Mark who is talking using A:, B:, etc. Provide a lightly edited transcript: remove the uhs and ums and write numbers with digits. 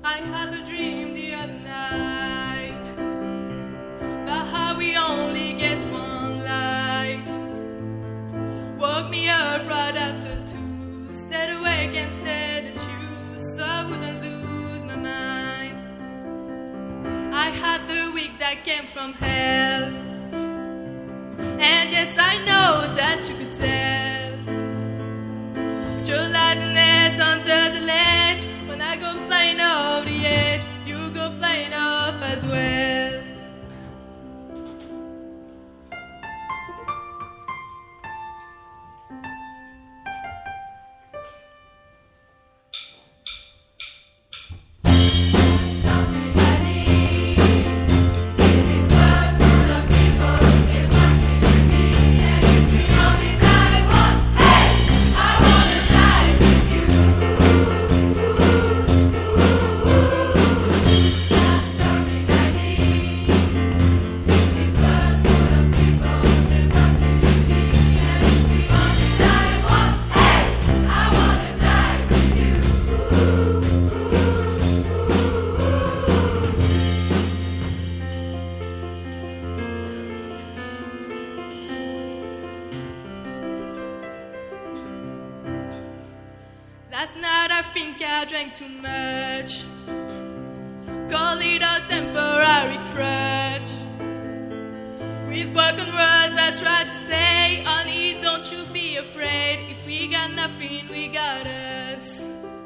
A: I had a dream the other night about how we only get one life. Woke me up right after 2, stayed awake and stared at you, so I wouldn't lose my mind. I had the week that came from hell, and yes, I know that you could tell. But you're like the net under the ledge. When I go flying off the edge, you go flying off as well. Last night I think I drank too much. Call it a temporary crutch. With broken words I tried to say, honey, don't you be afraid. If we got nothing, we got us.